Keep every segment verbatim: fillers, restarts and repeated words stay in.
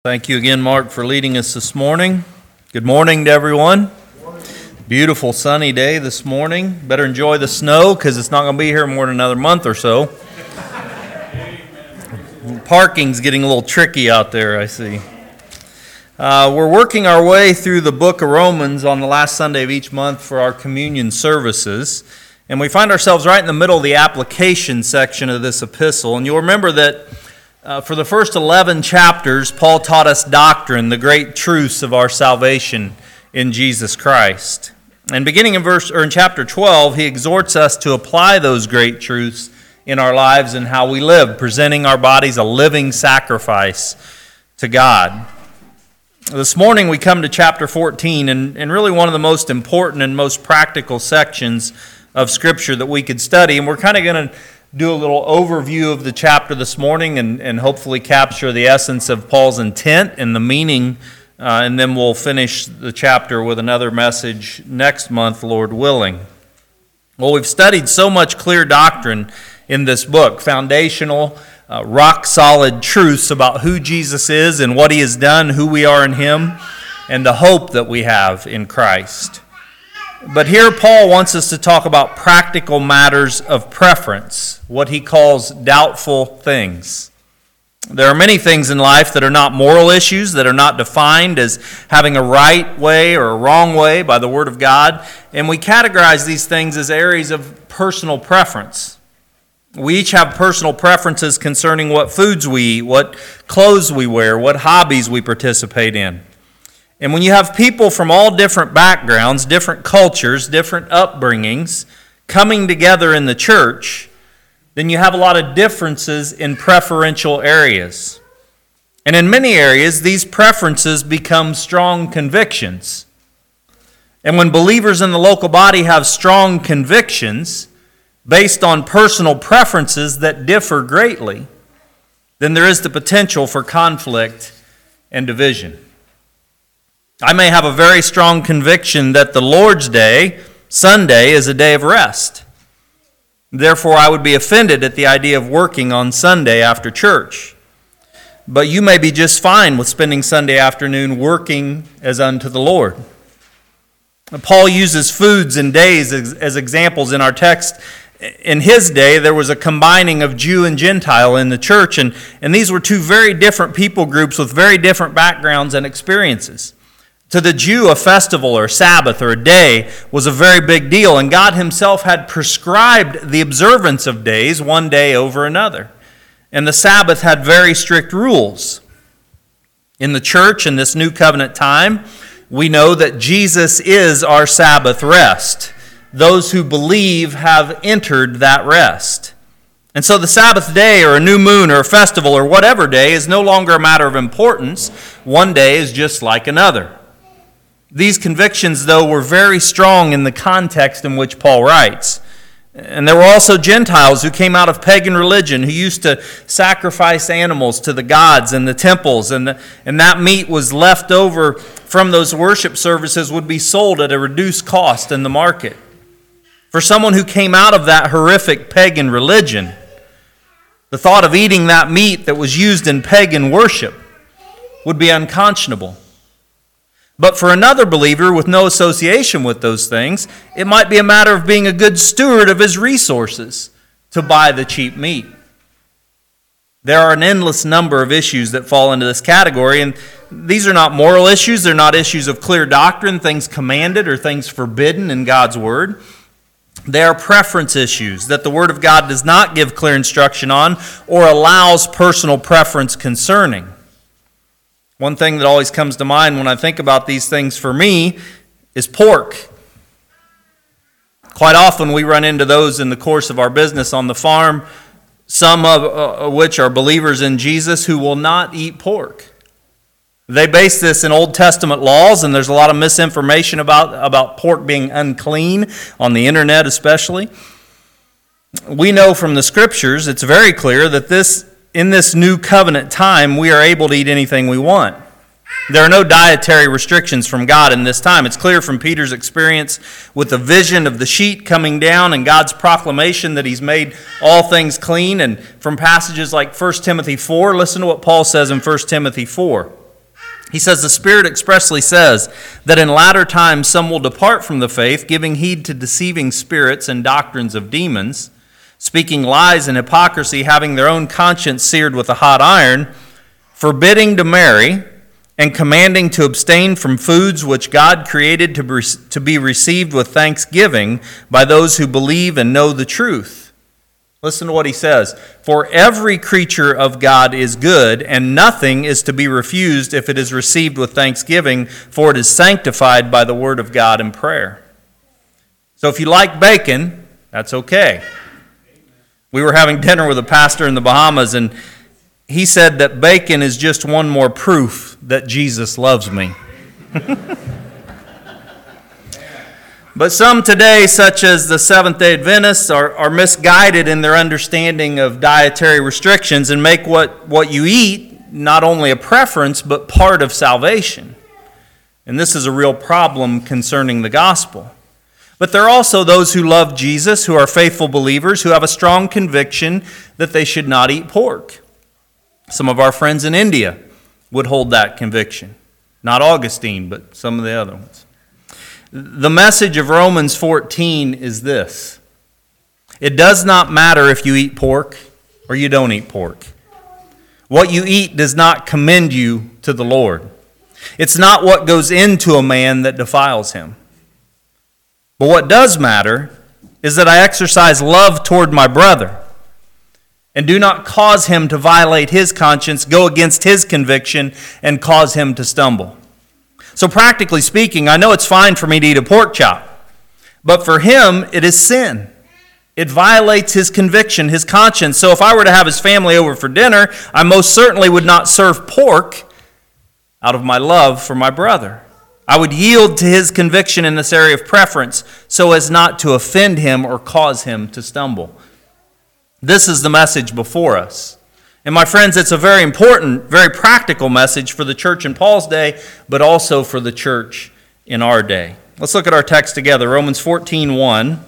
Thank you again, Mark, for leading us this morning. Good morning to everyone. Morning. Beautiful sunny day this morning. Better enjoy the snow because it's not going to be here more than another month or so. Parking's getting a little tricky out there, I see. Uh, we're working our way through the book of Romans on the last Sunday of each month for our communion services. And we find ourselves right in the middle of the application section of this epistle. And you'll remember that Uh, for the first eleven chapters, Paul taught us doctrine, the great truths of our salvation in Jesus Christ. And beginning in verse or in chapter twelve, he exhorts us to apply those great truths in our lives and how we live, presenting our bodies a living sacrifice to God. This morning we come to chapter fourteen, and, and really one of the most important and most practical sections of Scripture that we could study. And we're kind of going to do a little overview of the chapter this morning and, and hopefully capture the essence of Paul's intent and the meaning, uh, and then we'll finish the chapter with another message next month, Lord willing. Well, we've studied so much clear doctrine in this book, foundational, uh, rock-solid truths about who Jesus is and what he has done, who we are in him, and the hope that we have in Christ. But here Paul wants us to talk about practical matters of preference, what he calls doubtful things. There are many things in life that are not moral issues, that are not defined as having a right way or a wrong way by the Word of God, and we categorize these things as areas of personal preference. We each have personal preferences concerning what foods we eat, what clothes we wear, what hobbies we participate in. And when you have people from all different backgrounds, different cultures, different upbringings coming together in the church, then you have a lot of differences in preferential areas. And in many areas, these preferences become strong convictions. And when believers in the local body have strong convictions based on personal preferences that differ greatly, then there is the potential for conflict and division. I may have a very strong conviction that the Lord's Day, Sunday, is a day of rest. Therefore, I would be offended at the idea of working on Sunday after church. But you may be just fine with spending Sunday afternoon working as unto the Lord. Paul uses foods and days as, as examples in our text. In his day, there was a combining of Jew and Gentile in the church, and, and these were two very different people groups with very different backgrounds and experiences. To the Jew, a festival or a Sabbath or a day was a very big deal, and God himself had prescribed the observance of days, one day over another. And the Sabbath had very strict rules. In the church, in this new covenant time, we know that Jesus is our Sabbath rest. Those who believe have entered that rest. And so the Sabbath day or a new moon or a festival or whatever day is no longer a matter of importance. One day is just like another. These convictions, though, were very strong in the context in which Paul writes. And there were also Gentiles who came out of pagan religion, who used to sacrifice animals to the gods in the temples, and, the, and that meat was left over from those worship services would be sold at a reduced cost in the market. For someone who came out of that horrific pagan religion, the thought of eating that meat that was used in pagan worship would be unconscionable. But for another believer with no association with those things, it might be a matter of being a good steward of his resources to buy the cheap meat. There are an endless number of issues that fall into this category, and these are not moral issues. They're not issues of clear doctrine, things commanded or things forbidden in God's Word. They are preference issues that the Word of God does not give clear instruction on or allows personal preference concerning. One thing that always comes to mind when I think about these things for me is pork. Quite often we run into those in the course of our business on the farm, some of uh, which are believers in Jesus who will not eat pork. They base this in Old Testament laws, and there's a lot of misinformation about, about pork being unclean on the internet especially. We know from the Scriptures, it's very clear that this in this new covenant time, we are able to eat anything we want. There are no dietary restrictions from God in this time. It's clear from Peter's experience with the vision of the sheet coming down and God's proclamation that he's made all things clean. And from passages like First Timothy four, listen to what Paul says in First Timothy four. He says, the Spirit expressly says that in latter times some will depart from the faith, giving heed to deceiving spirits and doctrines of demons, speaking lies and hypocrisy, having their own conscience seared with a hot iron, forbidding to marry, and commanding to abstain from foods which God created to be, to be received with thanksgiving by those who believe and know the truth. Listen to what he says. For every creature of God is good, and nothing is to be refused if it is received with thanksgiving, for it is sanctified by the word of God and prayer. So if you like bacon, that's okay. We were having dinner with a pastor in the Bahamas, and he said that bacon is just one more proof that Jesus loves me. But some today, such as the Seventh-day Adventists, are, are misguided in their understanding of dietary restrictions and make what, what you eat not only a preference, but part of salvation. And this is a real problem concerning the gospel. But there are also those who love Jesus, who are faithful believers, who have a strong conviction that they should not eat pork. Some of our friends in India would hold that conviction. Not Augustine, but some of the other ones. The message of Romans fourteen is this. It does not matter if you eat pork or you don't eat pork. What you eat does not commend you to the Lord. It's not what goes into a man that defiles him. But what does matter is that I exercise love toward my brother and do not cause him to violate his conscience, go against his conviction, and cause him to stumble. So practically speaking, I know it's fine for me to eat a pork chop, but for him, it is sin. It violates his conviction, his conscience. So if I were to have his family over for dinner, I most certainly would not serve pork out of my love for my brother. I would yield to his conviction in this area of preference so as not to offend him or cause him to stumble. This is the message before us. And my friends, it's a very important, very practical message for the church in Paul's day, but also for the church in our day. Let's look at our text together. Romans fourteen one.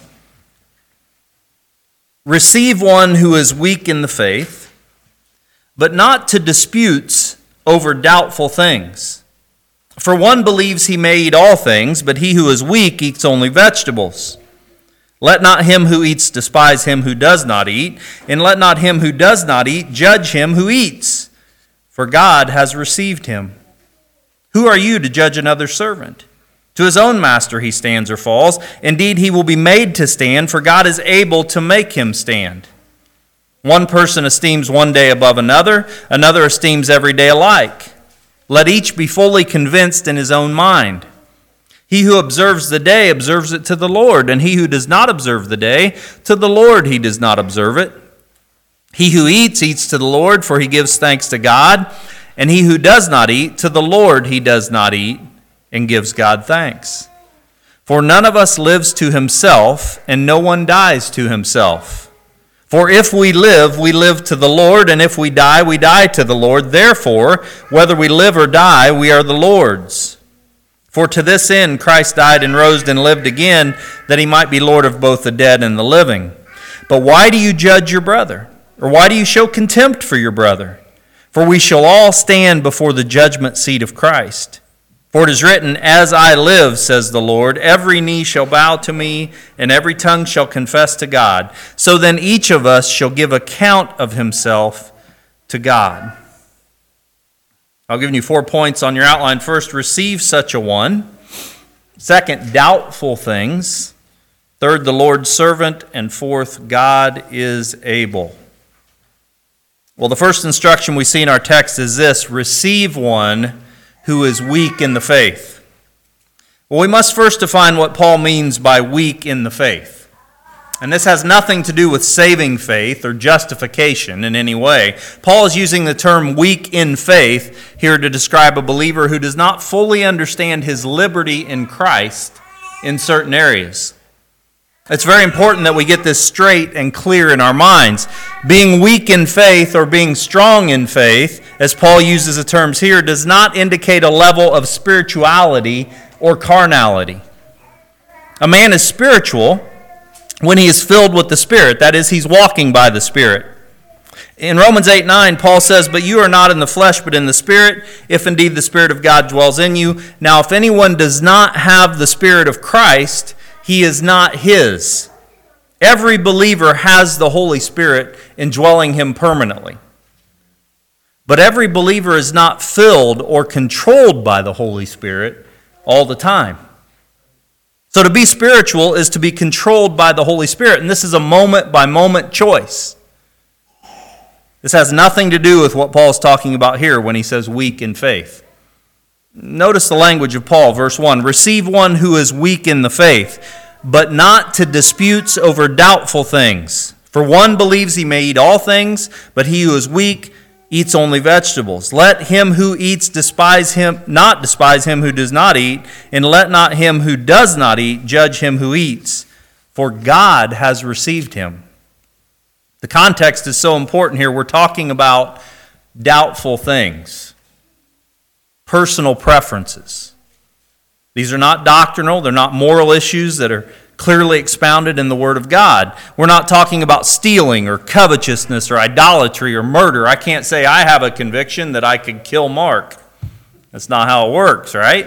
Receive one who is weak in the faith, but not to disputes over doubtful things. For one believes he may eat all things, but he who is weak eats only vegetables. Let not him who eats despise him who does not eat, and let not him who does not eat judge him who eats, for God has received him. Who are you to judge another servant? To his own master he stands or falls. Indeed, he will be made to stand, for God is able to make him stand. One person esteems one day above another, another esteems every day alike. Let each be fully convinced in his own mind. He who observes the day observes it to the Lord, and he who does not observe the day, to the Lord he does not observe it. He who eats, eats to the Lord, for he gives thanks to God, and he who does not eat, to the Lord he does not eat, and gives God thanks. For none of us lives to himself, and no one dies to himself. For if we live, we live to the Lord, and if we die, we die to the Lord. Therefore, whether we live or die, we are the Lord's. For to this end Christ died and rose and lived again, that he might be Lord of both the dead and the living. But why do you judge your brother? Or why do you show contempt for your brother? For we shall all stand before the judgment seat of Christ. For it is written, As I live, says the Lord, every knee shall bow to me, and every tongue shall confess to God. So then each of us shall give account of himself to God. I'll give you four points on your outline. First, receive such a one. Second, doubtful things. Third, the Lord's servant. And fourth, God is able. Well, the first instruction we see in our text is this: receive one who is weak in the faith. Well, we must first define what Paul means by weak in the faith. And this has nothing to do with saving faith or justification in any way. Paul is using the term weak in faith here to describe a believer who does not fully understand his liberty in Christ in certain areas. It's very important that we get this straight and clear in our minds. Being weak in faith or being strong in faith, as Paul uses the terms here, does not indicate a level of spirituality or carnality. A man is spiritual when he is filled with the Spirit. That is, he's walking by the Spirit. In Romans eight nine, Paul says, "But you are not in the flesh, but in the Spirit, if indeed the Spirit of God dwells in you. Now if anyone does not have the Spirit of Christ, he is not his." Every believer has the Holy Spirit indwelling him permanently. But every believer is not filled or controlled by the Holy Spirit all the time. So to be spiritual is to be controlled by the Holy Spirit, and this is a moment-by-moment choice. This has nothing to do with what Paul's talking about here when he says weak in faith. Notice the language of Paul, verse one. "Receive one who is weak in the faith, but not to disputes over doubtful things. For one believes he may eat all things, but he who is weak eats only vegetables. Let him who eats despise him, not despise him who does not eat, and let not him who does not eat judge him who eats, for God has received him." The context is so important here. We're talking about doubtful things, personal preferences. These are not doctrinal, they're not moral issues that are clearly expounded in the Word of God. We're not talking about stealing or covetousness or idolatry or murder. I can't say I have a conviction that I could kill Mark. That's not how it works, right?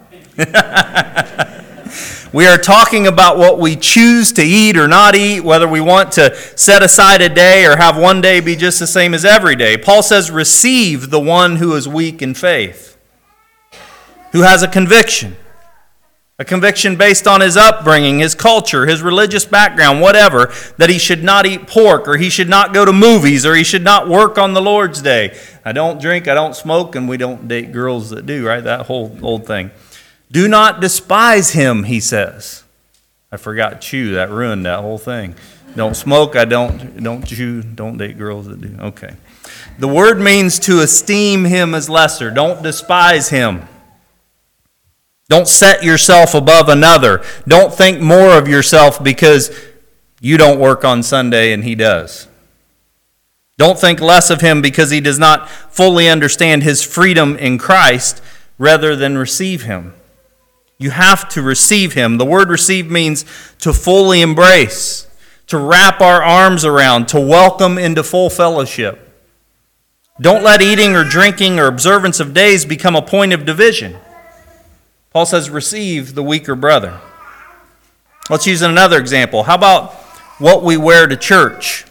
We are talking about what we choose to eat or not eat, whether we want to set aside a day or have one day be just the same as every day. Paul says, receive the one who is weak in faith, who has a conviction. A conviction based on his upbringing, his culture, his religious background, whatever, that he should not eat pork, or he should not go to movies, or he should not work on the Lord's Day. I don't drink, I don't smoke, and we don't date girls that do, right? That whole old thing. Do not despise him, he says. I forgot chew, that ruined that whole thing. Don't smoke, I don't, don't chew, don't date girls that do. Okay. The word means to esteem him as lesser. Don't despise him. Don't set yourself above another. Don't think more of yourself because you don't work on Sunday and he does. Don't think less of him because he does not fully understand his freedom in Christ rather than receive him. You have to receive him. The word receive means to fully embrace, to wrap our arms around, to welcome into full fellowship. Don't let eating or drinking or observance of days become a point of division. Paul says, receive the weaker brother. Let's use another example. How about what we wear to church?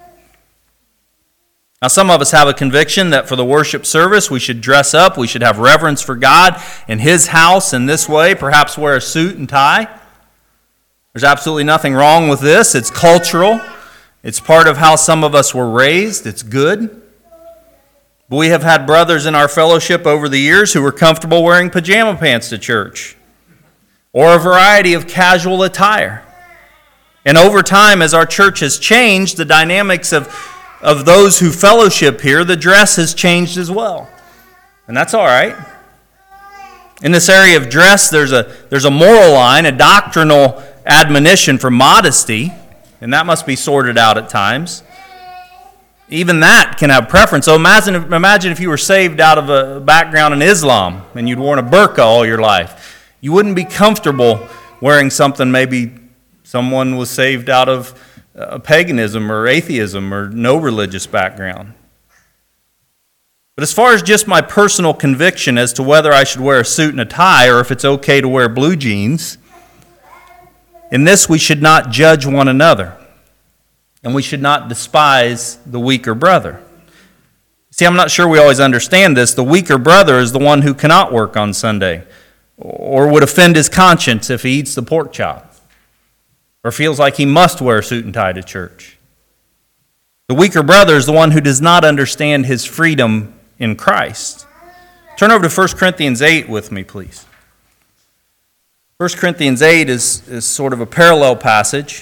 Now, some of us have a conviction that for the worship service, we should dress up, we should have reverence for God in his house in this way, perhaps wear a suit and tie. There's absolutely nothing wrong with this. It's cultural. It's part of how some of us were raised. It's good. But we have had brothers in our fellowship over the years who were comfortable wearing pajama pants to church, or a variety of casual attire. And over time, as our church has changed, the dynamics of, of those who fellowship here, the dress has changed as well. And that's all right. In this area of dress, there's a, there's a moral line, a doctrinal admonition for modesty, and that must be sorted out at times. Even that can have preference. So imagine, imagine if you were saved out of a background in Islam and you'd worn a burqa all your life. You wouldn't be comfortable wearing something maybe someone was saved out of uh, paganism or atheism or no religious background. But as far as just my personal conviction as to whether I should wear a suit and a tie or if it's okay to wear blue jeans, in this we should not judge one another. And we should not despise the weaker brother. See, I'm not sure we always understand this. The weaker brother is the one who cannot work on Sunday or would offend his conscience if he eats the pork chop or feels like he must wear a suit and tie to church. The weaker brother is the one who does not understand his freedom in Christ. Turn over to First Corinthians eight with me, please. First Corinthians eight is, is sort of a parallel passage.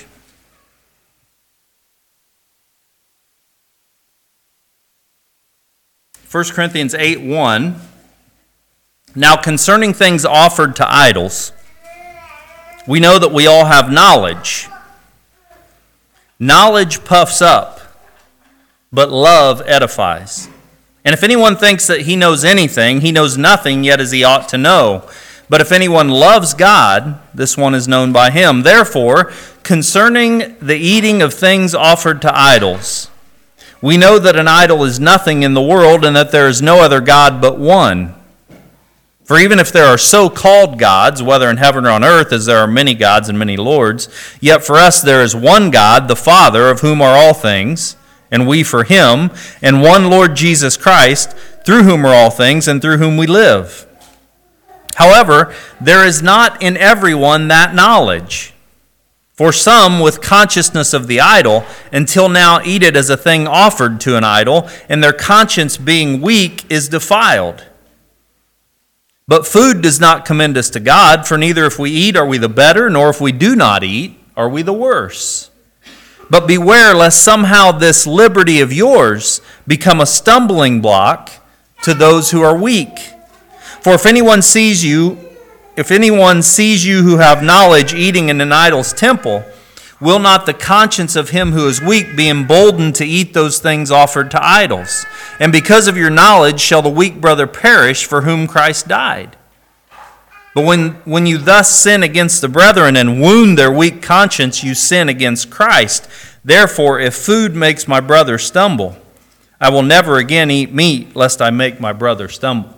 First Corinthians eight one, now concerning things offered to idols, we know that we all have knowledge. Knowledge puffs up, but love edifies. And if anyone thinks that he knows anything, he knows nothing yet as he ought to know. But if anyone loves God, this one is known by him. Therefore, concerning the eating of things offered to idols, We know that an idol is nothing in the world and that there is no other God but one. For even if there are so-called gods, whether in heaven or on earth, as there are many gods and many lords, yet for us there is one God, the Father, of whom are all things, and we for him, and one Lord Jesus Christ, through whom are all things, and through whom we live. However, there is not in everyone that knowledge. For some, with consciousness of the idol, until now eat it as a thing offered to an idol, and their conscience being weak is defiled. But food does not commend us to God, for neither if we eat are we the better, nor if we do not eat are we the worse. But beware lest somehow this liberty of yours become a stumbling block to those who are weak. For if anyone sees you If anyone sees you who have knowledge eating in an idol's temple, will not the conscience of him who is weak be emboldened to eat those things offered to idols? And because of your knowledge shall the weak brother perish for whom Christ died. But when, when you thus sin against the brethren and wound their weak conscience, you sin against Christ. Therefore, if food makes my brother stumble, I will never again eat meat, lest I make my brother stumble.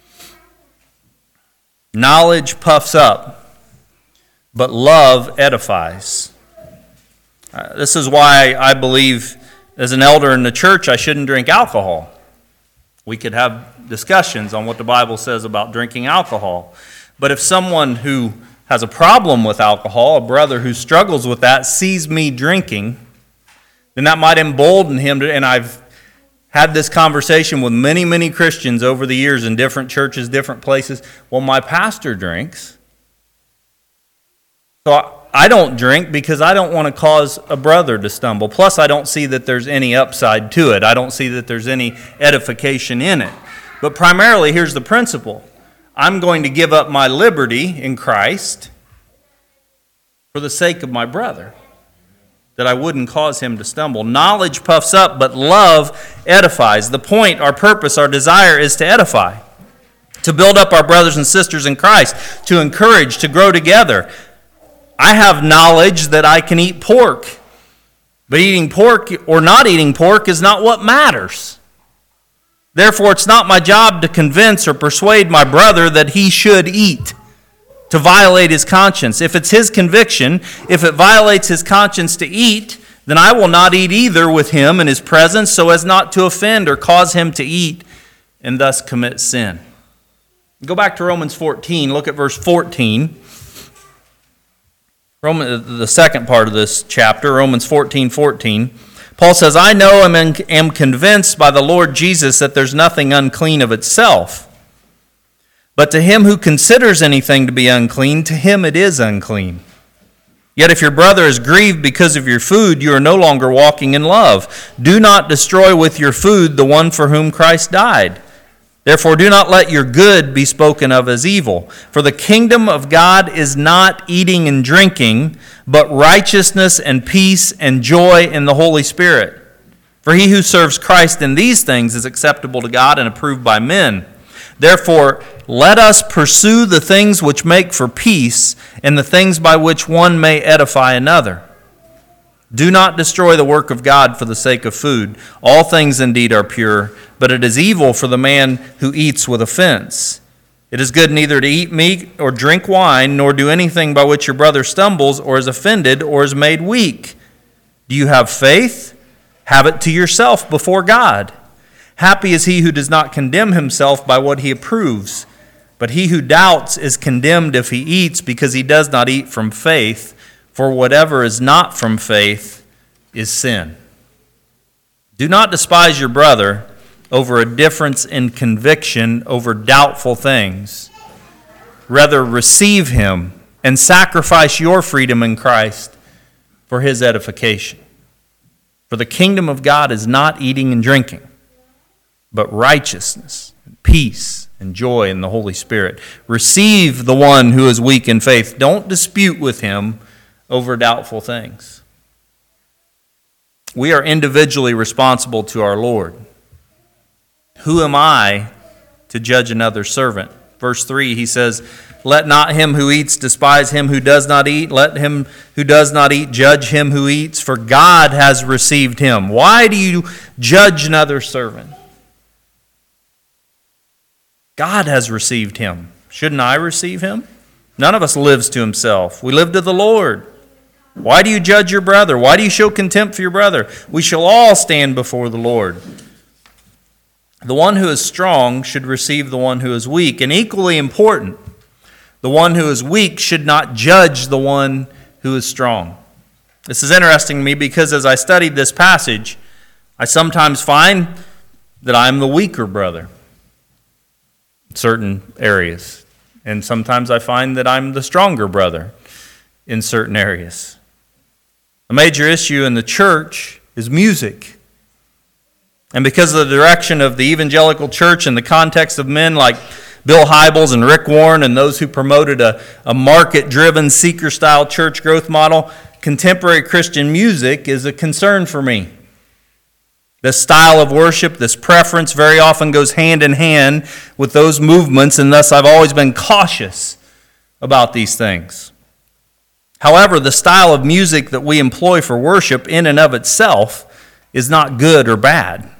Knowledge puffs up, but love edifies. Uh, this is why I believe, as an elder in the church, I shouldn't drink alcohol. We could have discussions on what the Bible says about drinking alcohol. But if someone who has a problem with alcohol, a brother who struggles with that, sees me drinking, then that might embolden him to, and I've had this conversation with many, many Christians over the years in different churches, different places. Well, my pastor drinks, so I don't drink because I don't want to cause a brother to stumble. Plus, I don't see that there's any upside to it. I don't see that there's any edification in it. But primarily, here's the principle. I'm going to give up my liberty in Christ for the sake of my brother, that I wouldn't cause him to stumble. Knowledge puffs up, but love edifies. The point, our purpose, our desire is to edify, to build up our brothers and sisters in Christ, to encourage, to grow together. I have knowledge that I can eat pork, but eating pork or not eating pork is not what matters. Therefore, it's not my job to convince or persuade my brother that he should eat, to violate his conscience. If it's his conviction, if it violates his conscience to eat, then I will not eat either with him in his presence, so as not to offend or cause him to eat and thus commit sin. Go back to Romans fourteen, look at verse fourteen. Roman, the second part of this chapter, Romans fourteen fourteen. Paul says, I know and am convinced by the Lord Jesus that there's nothing unclean of itself. But to him who considers anything to be unclean, to him it is unclean. Yet if your brother is grieved because of your food, you are no longer walking in love. Do not destroy with your food the one for whom Christ died. Therefore do not let your good be spoken of as evil. For the kingdom of God is not eating and drinking, but righteousness and peace and joy in the Holy Spirit. For he who serves Christ in these things is acceptable to God and approved by men. Therefore, let us pursue the things which make for peace and the things by which one may edify another. Do not destroy the work of God for the sake of food. All things indeed are pure, but it is evil for the man who eats with offense. It is good neither to eat meat or drink wine, nor do anything by which your brother stumbles or is offended or is made weak. Do you have faith? Have it to yourself before God. Happy is he who does not condemn himself by what he approves. But he who doubts is condemned if he eats, because he does not eat from faith. For whatever is not from faith is sin. Do not despise your brother over a difference in conviction over doubtful things. Rather, receive him and sacrifice your freedom in Christ for his edification. For the kingdom of God is not eating and drinking, but righteousness, and peace, and joy in the Holy Spirit. Receive the one who is weak in faith. Don't dispute with him over doubtful things. We are individually responsible to our Lord. Who am I to judge another servant? verse three, he says, "Let not him who eats despise him who does not eat. Let him who does not eat judge him who eats, for God has received him." Why do you judge another servant? God has received him. Shouldn't I receive him? None of us lives to himself. We live to the Lord. Why do you judge your brother? Why do you show contempt for your brother? We shall all stand before the Lord. The one who is strong should receive the one who is weak. And equally important, the one who is weak should not judge the one who is strong. This is interesting to me because as I studied this passage, I sometimes find that I'm the weaker brother in certain areas. And sometimes I find that I'm the stronger brother in certain areas. A major issue in the church is music. And because of the direction of the evangelical church in the context of men like Bill Hybels and Rick Warren and those who promoted a, a market-driven, seeker-style church growth model, contemporary Christian music is a concern for me. This style of worship, this preference very often goes hand in hand with those movements, and thus I've always been cautious about these things. However, the style of music that we employ for worship in and of itself is not good or bad.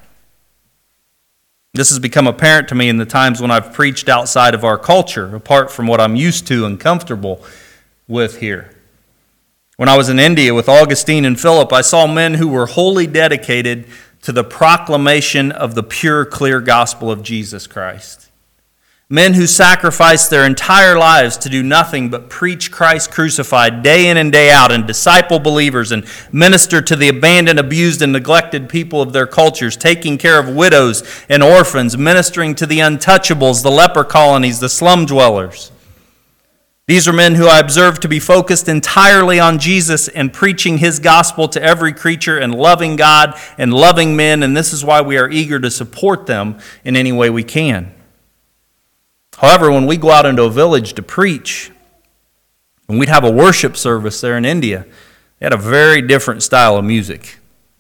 This has become apparent to me in the times when I've preached outside of our culture, apart from what I'm used to and comfortable with here. When I was in India with Augustine and Philip, I saw men who were wholly dedicated to the proclamation of the pure, clear gospel of Jesus Christ. Men who sacrificed their entire lives to do nothing but preach Christ crucified day in and day out and disciple believers and minister to the abandoned, abused, and neglected people of their cultures, taking care of widows and orphans, ministering to the untouchables, the leper colonies, the slum dwellers. These are men who I observed to be focused entirely on Jesus and preaching his gospel to every creature and loving God and loving men, and this is why we are eager to support them in any way we can. However, when we go out into a village to preach, when we'd have a worship service there in India, they had a very different style of music.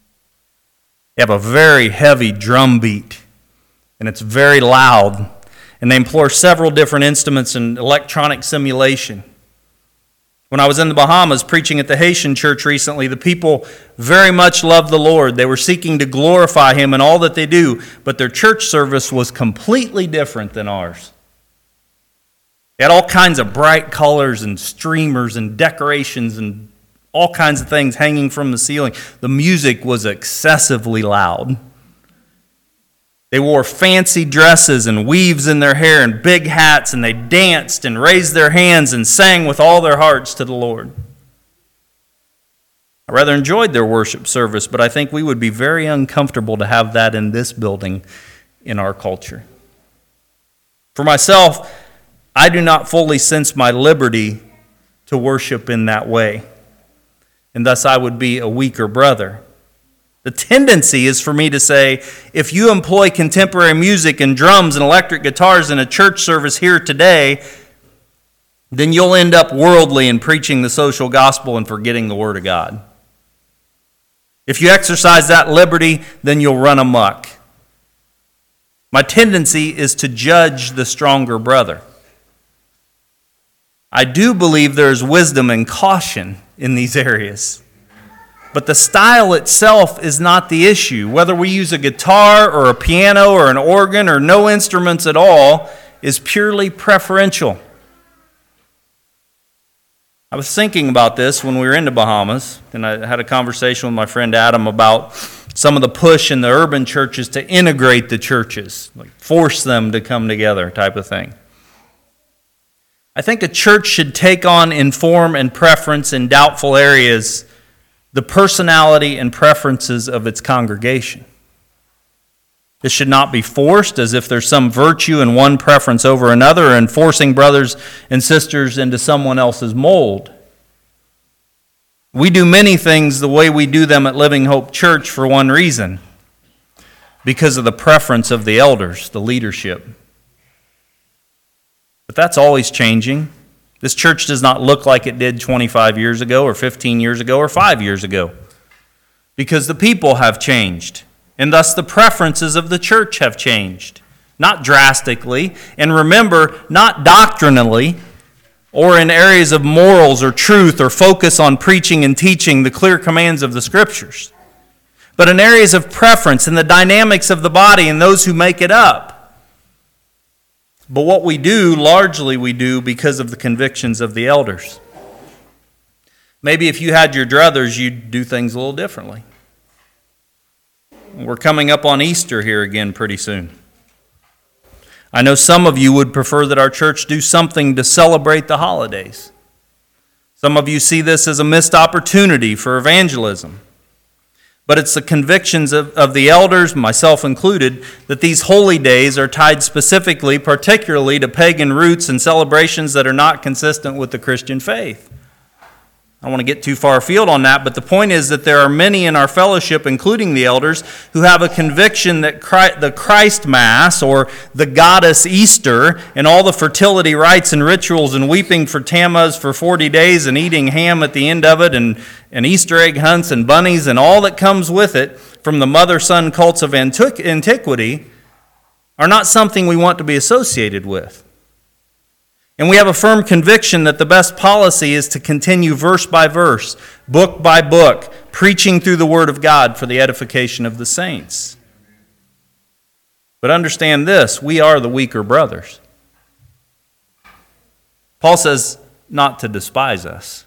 They have a very heavy drum beat, and it's very loud, and they employ several different instruments and electronic simulation. When I was in the Bahamas preaching at the Haitian church recently, the people very much loved the Lord. They were seeking to glorify him in all that they do, but their church service was completely different than ours. They had all kinds of bright colors and streamers and decorations and all kinds of things hanging from the ceiling. The music was excessively loud. They wore fancy dresses and weaves in their hair and big hats, and they danced and raised their hands and sang with all their hearts to the Lord. I rather enjoyed their worship service, but I think we would be very uncomfortable to have that in this building in our culture. For myself, I do not fully sense my liberty to worship in that way, and thus I would be a weaker brother. The tendency is for me to say, if you employ contemporary music and drums and electric guitars in a church service here today, then you'll end up worldly in preaching the social gospel and forgetting the Word of God. If you exercise that liberty, then you'll run amok. My tendency is to judge the stronger brother. I do believe there is wisdom and caution in these areas. But the style itself is not the issue. Whether we use a guitar or a piano or an organ or no instruments at all is purely preferential. I was thinking about this when we were in the Bahamas, and I had a conversation with my friend Adam about some of the push in the urban churches to integrate the churches, like force them to come together type of thing. I think a church should take on in form and preference in doubtful areas the personality and preferences of its congregation. This should not be forced as if there's some virtue in one preference over another or in forcing brothers and sisters into someone else's mold. We do many things the way we do them at Living Hope Church for one reason, because of the preference of the elders, the leadership. But that's always changing. This church does not look like it did twenty-five years ago or fifteen years ago or five years ago, because the people have changed, and thus the preferences of the church have changed. not drastically, and remember, not doctrinally, or in areas of morals or truth or focus on preaching and teaching the clear commands of the Scriptures, but in areas of preference and the dynamics of the body and those who make it up. But what we do, largely we do because of the convictions of the elders. Maybe if you had your druthers, you'd do things a little differently. We're coming up on Easter here again pretty soon. I know some of you would prefer that our church do something to celebrate the holidays. Some of you see this as a missed opportunity for evangelism. But it's the convictions of, of the elders, myself included, that these holy days are tied specifically, particularly to pagan roots and celebrations that are not consistent with the Christian faith. I don't want to get too far afield on that, but the point is that there are many in our fellowship, including the elders, who have a conviction that Christ, the Christ Mass, or the goddess Easter, and all the fertility rites and rituals and weeping for Tammuz for forty days and eating ham at the end of it, and, and Easter egg hunts and bunnies and all that comes with it from the mother-son cults of antiquity, are not something we want to be associated with. And we have a firm conviction that the best policy is to continue verse by verse, book by book, preaching through the Word of God for the edification of the saints. But understand this, we are the weaker brothers. Paul says not to despise us.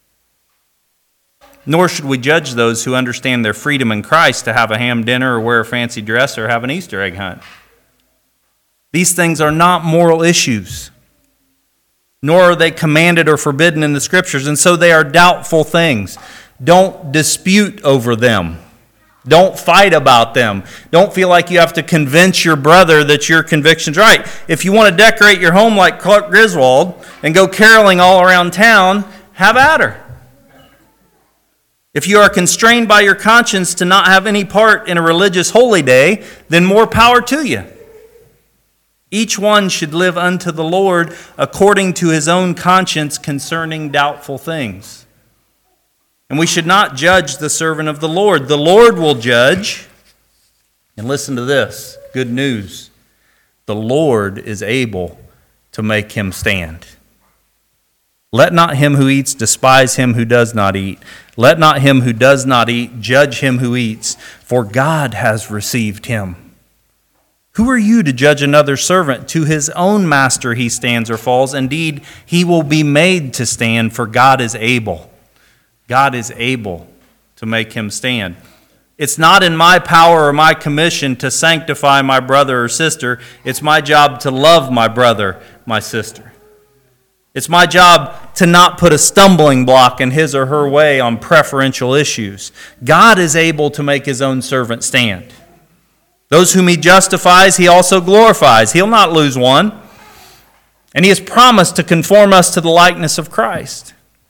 Nor should we judge those who understand their freedom in Christ to have a ham dinner or wear a fancy dress or have an Easter egg hunt. These things are not moral issues, nor are they commanded or forbidden in the Scriptures, and so they are doubtful things. Don't dispute over them. Don't fight about them. Don't feel like you have to convince your brother that your conviction's right. If you want to decorate your home like Clark Griswold and go caroling all around town, have at her. If you are constrained by your conscience to not have any part in a religious holy day, then more power to you. Each one should live unto the Lord according to his own conscience concerning doubtful things. And we should not judge the servant of the Lord. The Lord will judge. And listen to this, good news. The Lord is able to make him stand. Let not him who eats despise him who does not eat. Let not him who does not eat judge him who eats, for God has received him. Who are you to judge another servant? To his own master he stands or falls. Indeed, he will be made to stand, for God is able. God is able to make him stand. It's not in my power or my commission to sanctify my brother or sister. It's my job to love my brother, my sister. It's my job to not put a stumbling block in his or her way on preferential issues. God is able to make his own servant stand. Those whom he justifies, he also glorifies. He'll not lose one. And he has promised to conform us to the likeness of Christ.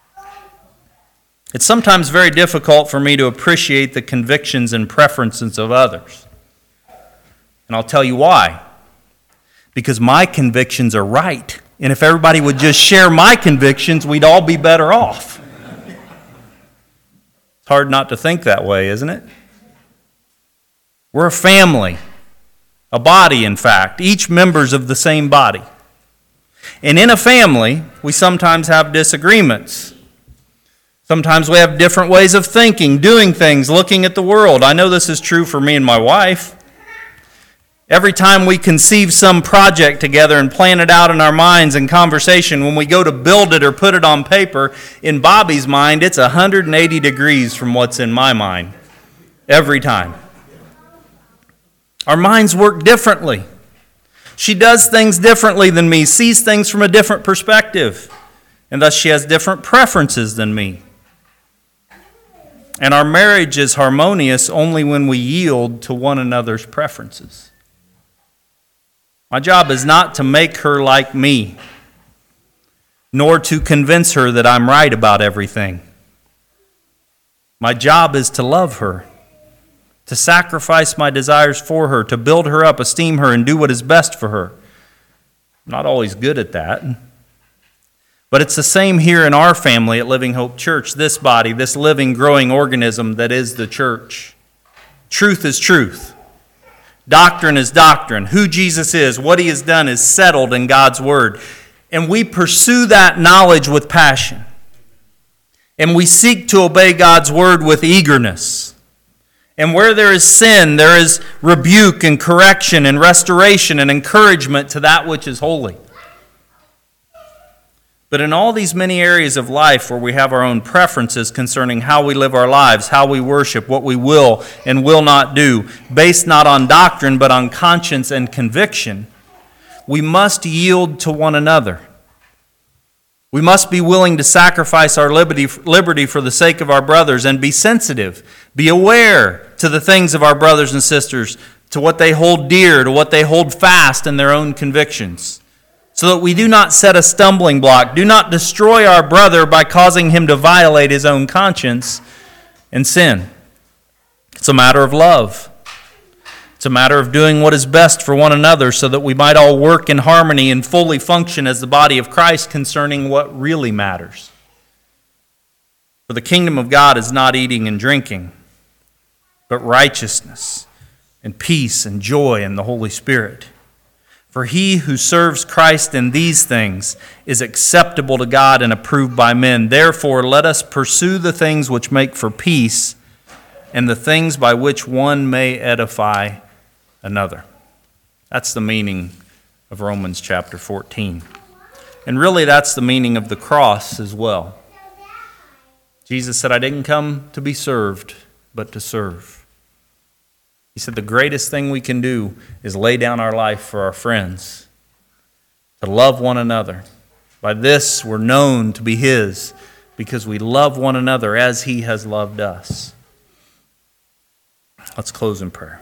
It's sometimes very difficult for me to appreciate the convictions and preferences of others. And I'll tell you why. Because my convictions are right. And if everybody would just share my convictions, we'd all be better off. It's hard not to think that way, isn't it? We're a family, a body, in fact, each members of the same body. And in a family, we sometimes have disagreements. Sometimes we have different ways of thinking, doing things, looking at the world. I know this is true for me and my wife. Every time we conceive some project together and plan it out in our minds in conversation, when we go to build it or put it on paper, in Bobby's mind, it's one hundred eighty degrees from what's in my mind. Every time. Our minds work differently. She does things differently than me, sees things from a different perspective, and thus she has different preferences than me. And our marriage is harmonious only when we yield to one another's preferences. My job is not to make her like me, nor to convince her that I'm right about everything. My job is to love her, to sacrifice my desires for her, to build her up, esteem her, and do what is best for her. I'm not always good at that. But it's the same here in our family at Living Hope Church, this body, this living, growing organism that is the church. Truth is truth. Doctrine is doctrine. Who Jesus is, what he has done is settled in God's word. And we pursue that knowledge with passion. And we seek to obey God's word with eagerness. And where there is sin, there is rebuke and correction and restoration and encouragement to that which is holy. But in all these many areas of life where we have our own preferences concerning how we live our lives, how we worship, what we will and will not do, based not on doctrine but on conscience and conviction, we must yield to one another. We must be willing to sacrifice our liberty, liberty for the sake of our brothers and be sensitive, be aware to the things of our brothers and sisters, to what they hold dear, to what they hold fast in their own convictions, so that we do not set a stumbling block, do not destroy our brother by causing him to violate his own conscience and sin. It's a matter of love. It's a matter of doing what is best for one another so that we might all work in harmony and fully function as the body of Christ concerning what really matters. For the kingdom of God is not eating and drinking, but righteousness and peace and joy in the Holy Spirit. For he who serves Christ in these things is acceptable to God and approved by men. Therefore, let us pursue the things which make for peace and the things by which one may edify another. That's the meaning of Romans chapter fourteen. And really that's the meaning of the cross as well. Jesus said, I didn't come to be served, but to serve. He said the greatest thing we can do is lay down our life for our friends, to love one another. By this we're known to be his, because we love one another as he has loved us. Let's close in prayer.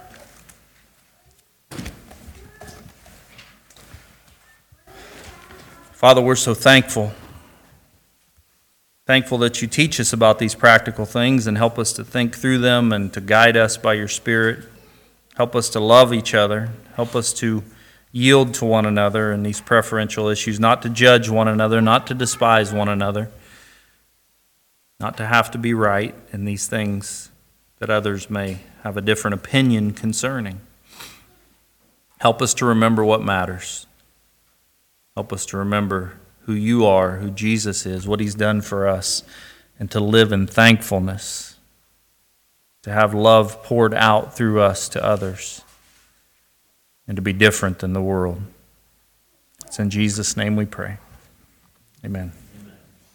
Father, we're so thankful. Thankful that you teach us about these practical things and help us to think through them and to guide us by your Spirit. Help us to love each other. Help us to yield to one another in these preferential issues, not to judge one another, not to despise one another, not to have to be right in these things that others may have a different opinion concerning. Help us to remember what matters. Help us to remember who you are, who Jesus is, what he's done for us, and to live in thankfulness, to have love poured out through us to others, and to be different than the world. It's in Jesus' name we pray. Amen.